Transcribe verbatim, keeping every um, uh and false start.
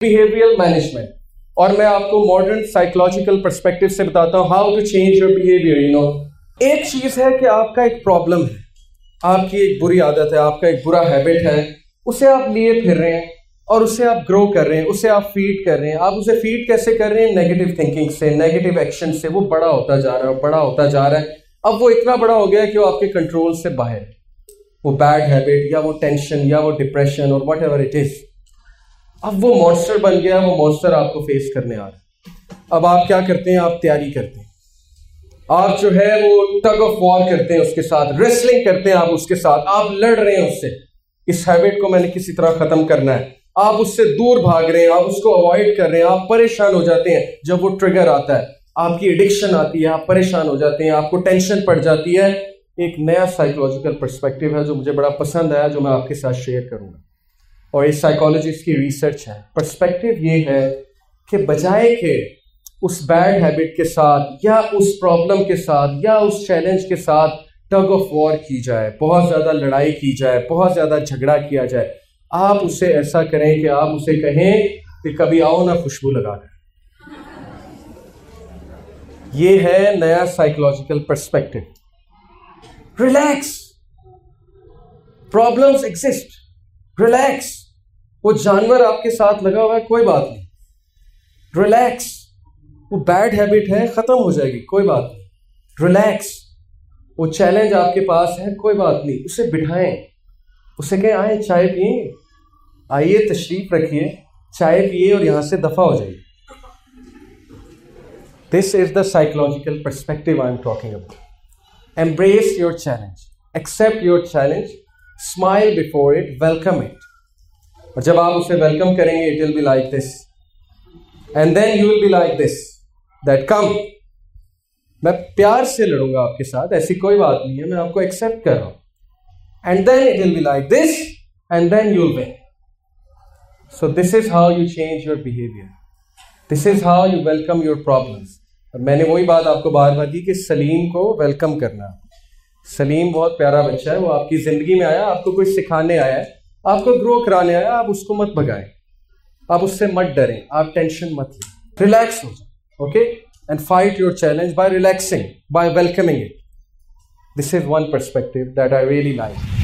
Behavioural management, और मैं आपको मॉडर्न साइकोलॉजिकल पर्सपेक्टिव से बताता हूँ how to change your behaviour. You know, एक चीज है कि आपका एक प्रॉब्लम है, आपकी एक बुरी आदत है, आपका एक बुरा हैबिट है, उसे आप लिए फिर रहे हैं और उसे आप ग्रो कर रहे हैं, उसे आप फीड कर रहे हैं। आप उसे फीड कैसे कर रहे हैं? नेगेटिव थिंकिंग से, नेगेटिव एक्शन से। वो बड़ा होता जा रहा है, बड़ा होता जा रहा है। अब वो इतना बड़ा हो गया है कि वो आपके कंट्रोल से बाहर है। वो बैड हैबिट या वो टेंशन या वो डिप्रेशन और वट एवर इट इज, अब वो मॉन्स्टर बन गया। वो मॉन्स्टर आपको फेस करने आ रहा है। अब आप क्या करते हैं? आप तैयारी करते हैं, आप जो है वो टग ऑफ वॉर करते हैं उसके साथ, रेसलिंग करते हैं आप उसके साथ, आप लड़ रहे हैं उससे। इस हैबिट को मैंने किसी तरह खत्म करना है। आप उससे दूर भाग रहे हैं, आप उसको अवॉइड कर रहे हैं, आप परेशान हो जाते हैं जब वो ट्रिगर आता है, आपकी एडिक्शन आती है, आप परेशान हो जाते हैं, आपको टेंशन पड़ जाती है। एक नया साइकोलॉजिकल पर्सपेक्टिव है जो मुझे बड़ा पसंद आया, जो मैं आपके साथ शेयर करूंगा, और इस साइकोलॉजिस्ट की रिसर्च है। पर्सपेक्टिव ये है कि बजाय के उस बैड हैबिट के साथ या उस प्रॉब्लम के साथ या उस चैलेंज के साथ टग ऑफ वॉर की जाए, बहुत ज्यादा लड़ाई की जाए, बहुत ज्यादा झगड़ा किया जाए, आप उसे ऐसा करें कि आप उसे कहें कि कभी आओ ना खुशबू लगा कर। ये है नया psychological perspective. Relax, problems exist, relax. वो जानवर आपके साथ लगा हुआ है, कोई बात नहीं, रिलैक्स। वो बैड हैबिट है, खत्म हो जाएगी, कोई बात नहीं, रिलैक्स। वो चैलेंज आपके पास है, कोई बात नहीं, उसे बिठाएं, उसे कहें आए चाय पिए, आइए तशरीफ रखिए, चाय पिए और यहां से दफा हो जाइए। This is the psychological perspective I am talking about. Embrace your challenge, accept your challenge, smile before it, welcome it. और जब आप उसे वेलकम करेंगे, it will be like this, and then you will be like this, that come, मैं प्यार से लड़ूंगा आपके साथ, ऐसी कोई बात नहीं है, मैं आपको एक्सेप्ट कर रहा हूं। And then it will be like this, and then you will win. So this is how you change your behaviour, this is how you welcome your problems. और मैंने वही बात आपको बार बार की कि सलीम को वेलकम करना। सलीम बहुत प्यारा बच्चा है, वो आपकी जिंदगी में आया, आपको कुछ सिखाने आया है, आपको ग्रो कराने आया, आप उसको मत भगाएं, आप उससे मत डरें, आप टेंशन मत लें, रिलैक्स हो जाओ, okay, and fight your challenge by relaxing, by welcoming it. This is one perspective that I really like.